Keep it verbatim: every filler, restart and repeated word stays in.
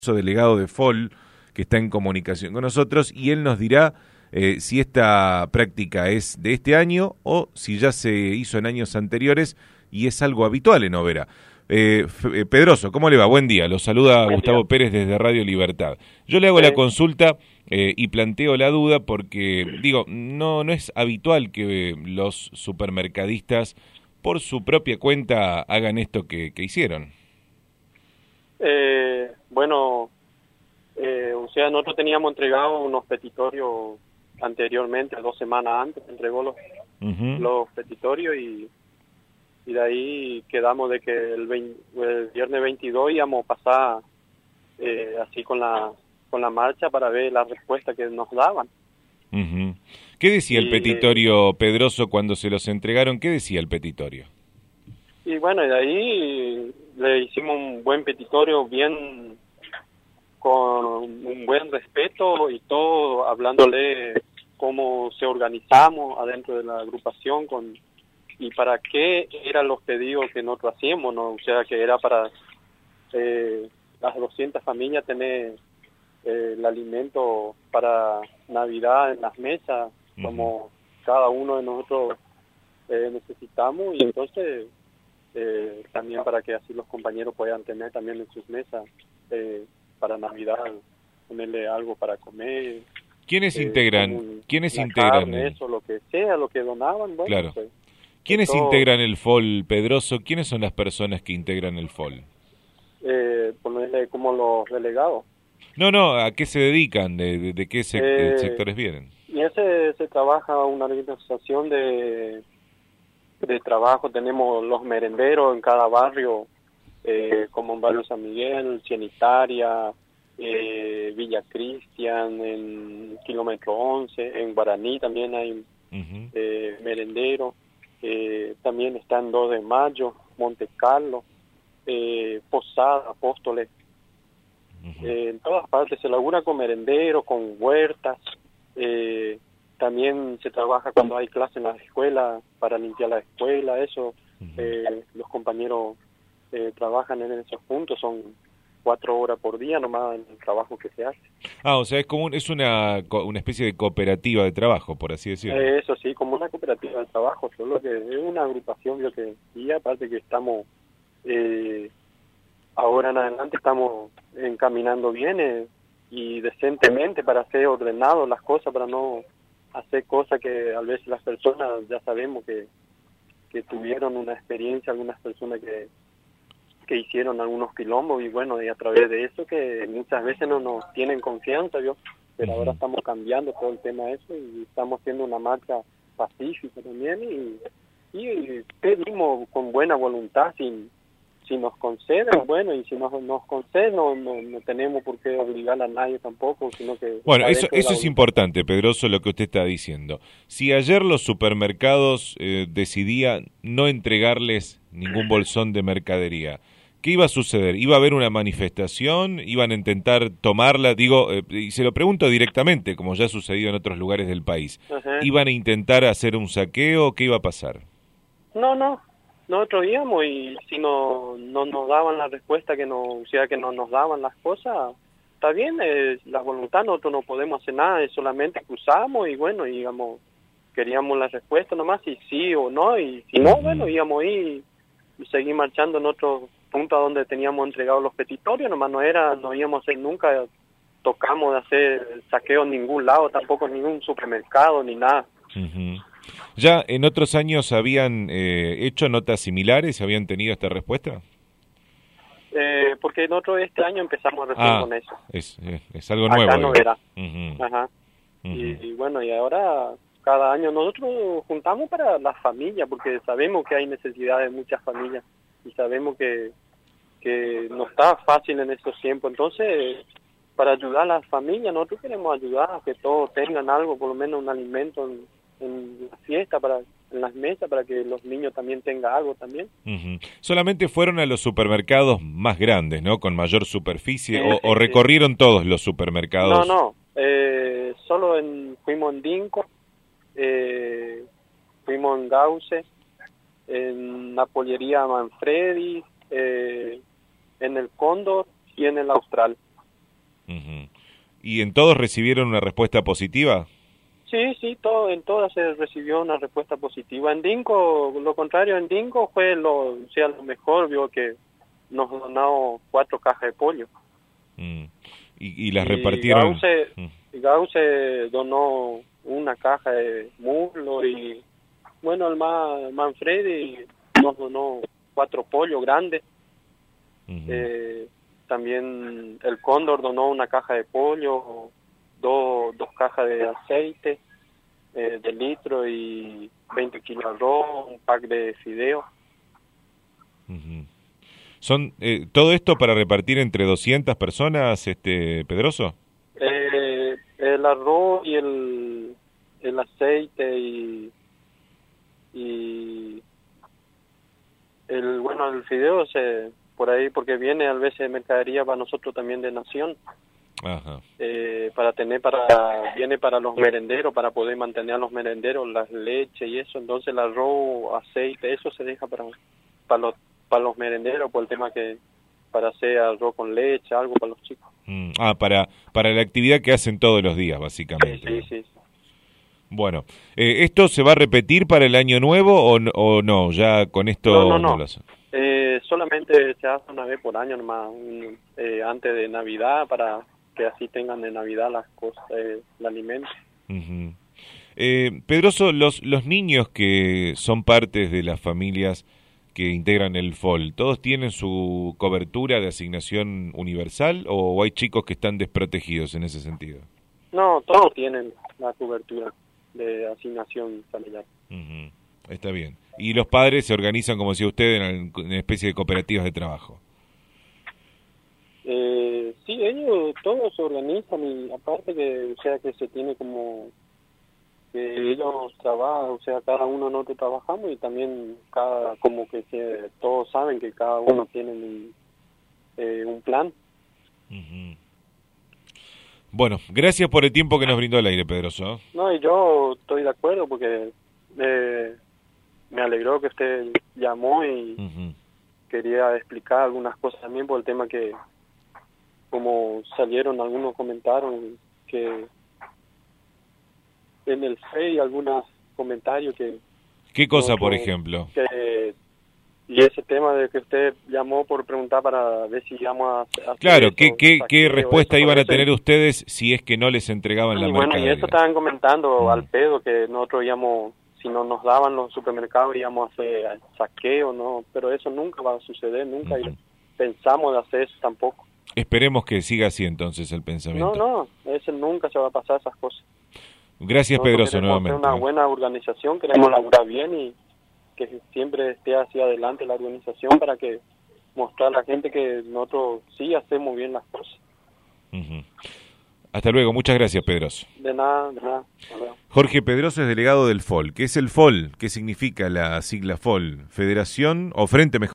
delegado de F O L, que está en comunicación con nosotros, y él nos dirá eh, si esta práctica es de este año o si ya se hizo en años anteriores y es algo habitual en Oberá. Eh, eh, Pedroso, ¿cómo le va? Buen día, lo saluda Buen Gustavo día. Pérez desde Radio Libertad. Yo le hago Sí. la consulta eh, y planteo la duda porque, digo, no, no es habitual que los supermercadistas por su propia cuenta hagan esto que, que hicieron. Eh, bueno, eh, o sea, nosotros teníamos entregado unos petitorios anteriormente, dos semanas antes, entregó los, Uh-huh. los petitorios y, y de ahí quedamos de que el, veinte, el viernes veintidós íbamos a pasar eh, así con la con la marcha para ver la respuesta que nos daban. Uh-huh. ¿Qué decía el Y, petitorio, Pedroso, cuando se los entregaron? ¿Qué decía el petitorio? Y bueno, y de ahí le hicimos un buen petitorio, bien con un buen respeto y todo, hablándole cómo se organizamos adentro de la agrupación con y para qué eran los pedidos que nosotros hacíamos, ¿no? O sea, que era para eh, las doscientas familias tener eh, el alimento para Navidad en las mesas, uh-huh, como cada uno de nosotros eh, necesitamos, y entonces eh, también para que así los compañeros puedan tener también en sus mesas eh, para Navidad, ponerle algo para comer. ¿Quiénes eh, integran? un, ¿Quiénes una integran? Carne, el... eso, lo que sea, lo que donaban, bueno, claro. pues, ¿Quiénes todo, integran el F O L, Pedroso? ¿Quiénes son las personas que integran el F O L? Eh, ponerle como los delegados. No, no, ¿a qué se dedican? ¿De, de, de qué sec eh, sectores vienen? Y ese se trabaja una organización de, de trabajo. Tenemos los merenderos en cada barrio, eh, como en Barrio San Miguel, Cienitaria, eh, Villa Cristian, en Kilómetro once, en Guaraní también hay uh-huh. eh, merendero, eh, también están dos de mayo, Monte Carlo, eh, Posada, Apóstoles. Uh-huh. Eh, en todas partes se labura con merenderos, con huertas, eh, también se trabaja cuando hay clases en las escuelas para limpiar la escuela, eso, uh-huh. eh, los compañeros eh, trabajan en esos puntos, son cuatro horas por día nomás en el trabajo que se hace. Ah, o sea, es como un, es una, una especie de cooperativa de trabajo, por así decirlo. Eh, eso sí, como una cooperativa de trabajo, solo que es una agrupación, yo que y aparte que estamos... Eh, ahora en adelante estamos encaminando bien eh, y decentemente para hacer ordenados las cosas, para no hacer cosas que a veces las personas ya sabemos que, que tuvieron una experiencia, algunas personas que, que hicieron algunos quilombos y bueno, y a través de eso que muchas veces no nos tienen confianza, yo pero uh-huh. ahora estamos cambiando todo el tema de eso y estamos haciendo una marcha pacífica también y, y pedimos con buena voluntad, sin si nos conceden, bueno, y si nos, nos conceden, no, no, no tenemos por qué obligar a nadie tampoco, sino que... Bueno, eso, eso es importante, Pedroso, lo que usted está diciendo. Si ayer los supermercados eh, decidían no entregarles ningún bolsón de mercadería, ¿qué iba a suceder? ¿Iba a haber una manifestación? ¿Iban a intentar tomarla? Digo, eh, y se lo pregunto directamente, como ya ha sucedido en otros lugares del país. Ajá. ¿Iban a intentar hacer un saqueo? ¿Qué iba a pasar? No, no. Nosotros íbamos y si no, no nos daban la respuesta que no, o sea, que no nos daban las cosas, está bien, eh, la voluntad, nosotros no podemos hacer nada, es solamente cruzamos y bueno, y, digamos, queríamos la respuesta nomás, si sí o no, y si no, bueno, íbamos ahí y, y seguir marchando en otro punto a donde teníamos entregados los petitorios, nomás no era, no íbamos a hacer nunca, tocamos de hacer saqueo en ningún lado, tampoco en ningún supermercado ni nada. Uh-huh. ¿Ya en otros años habían eh, hecho notas similares? ¿Habían tenido esta respuesta? Eh, porque nosotros este año empezamos recién ah, con eso. Es, es, es algo nuevo. Acá no era. Uh-huh. Ajá. Uh-huh. Y, y bueno, y ahora cada año nosotros juntamos para las familias, porque sabemos que hay necesidad de muchas familias y sabemos que, que no está fácil en estos tiempos. Entonces, para ayudar a las familias, nosotros queremos ayudar a que todos tengan algo, por lo menos un alimento en, en la fiesta, para en las mesas, para que los niños también tengan algo también. Uh-huh. Solamente fueron a los supermercados más grandes, ¿no? Con mayor superficie, sí, o, sí, o recorrieron sí. todos los supermercados. No, no, eh, solo en, fuimos en Dinco, eh, fuimos en Gauce, en la pollería Manfredi, eh, en el Cóndor y en el Austral. Uh-huh. ¿Y en todos recibieron una respuesta positiva? Sí, sí, todo, en todas se recibió una respuesta positiva. En Dingo, lo contrario, en Dingo fue lo, o sea, lo mejor, vio que nos donó cuatro cajas de pollo. Mm. ¿Y, y las y repartieron? Gause, mm. Gause donó una caja de muslo y, bueno, el más Manfredi nos donó cuatro pollos grandes. Uh-huh. eh, también el Cóndor donó una caja de pollo, dos, dos cajas de aceite eh, de litro y veinte kilos de arroz, un pack de fideos. Uh-huh. ¿Son eh, todo esto para repartir entre doscientas personas, este Pedroso? Eh, el arroz y el, el aceite y, y el bueno el fideo se por ahí porque viene a veces mercadería para nosotros también de Nación. Ajá. Eh, para tener para viene para los merenderos, para poder mantener a los merenderos las leches y eso, entonces el arroz, aceite, eso se deja para para los para los merenderos por el tema que para hacer arroz con leche, algo para los chicos. Mm, ah, para para la actividad que hacen todos los días, básicamente. Sí, sí, sí. Bueno, eh, ¿esto se va a repetir para el año nuevo o, o no? Ya con esto no, no, no. no lo hacen. Eh, solamente se hace una vez por año nomás, un, eh, antes de Navidad, para que así tengan de Navidad las cosas, eh, el alimento. Uh-huh. eh, Pedroso, los, los niños que son partes de las familias que integran el F O L, ¿todos tienen su cobertura de asignación universal o hay chicos que están desprotegidos en ese sentido? No, todos tienen la cobertura de asignación familiar. Uh-huh. Está bien. ¿Y los padres se organizan, como decía usted, en, en una especie de cooperativas de trabajo? Eh, sí, ellos todos se organizan y aparte que, o sea, que se tiene como que ellos trabajan, o sea, cada uno nosotros trabajamos y también cada, como que se, todos saben que cada uno tiene un, eh, un plan. Uh-huh. Bueno, gracias por el tiempo que nos brindó el aire, Pedroso. No, y yo estoy de acuerdo porque eh, me alegró que usted llamó y uh-huh. quería explicar algunas cosas también por el tema que, como salieron algunos comentarios que en el Face algunos comentarios que... ¿Qué cosa, no, por ejemplo? Que, y ese tema de que usted llamó por preguntar para ver si íbamos a... a claro, ¿qué, qué, qué respuesta iban a tener ustedes si es que no les entregaban y la bueno, mercadería? Y eso estaban comentando mm. al pedo, que nosotros íbamos, si no nos daban los supermercados, íbamos a hacer saqueo, ¿no? Pero eso nunca va a suceder, nunca uh-huh. pensamos de hacer eso tampoco. Esperemos que siga así entonces el pensamiento. No, no, eso nunca se va a pasar esas cosas. Gracias, nosotros Pedroso, nuevamente. Una buena organización, queremos laburar bien y que siempre esté hacia adelante la organización para que mostrar a la gente que nosotros sí hacemos bien las cosas. Uh-huh. Hasta luego, muchas gracias, Pedroso. De nada, de nada. Jorge Pedroso es delegado del F O L. ¿Qué es el F O L? ¿Qué significa la sigla F O L? Federación o Frente Mejor